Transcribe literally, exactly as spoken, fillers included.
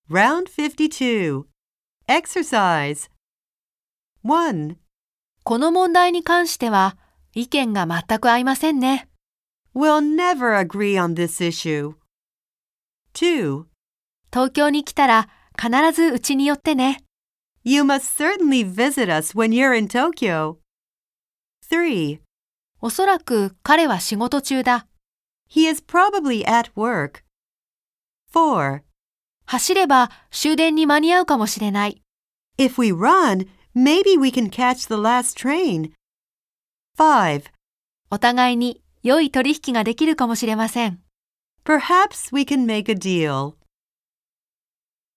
Round fifty-two. Exercise. one. この問題に関しては意見が全く合いませんね。 We'll never agree on this issue. two. 東京に来たら必ずうちに寄ってね。 You must certainly visit us when you're in Tokyo. three. おそらく彼は仕事中だ。 He is probably at work. four. 走れば終電に間に合うかもしれない。 If we run, maybe we can catch the last train. five. お互いに良い取引ができるかもしれません。 Perhaps we can make a deal.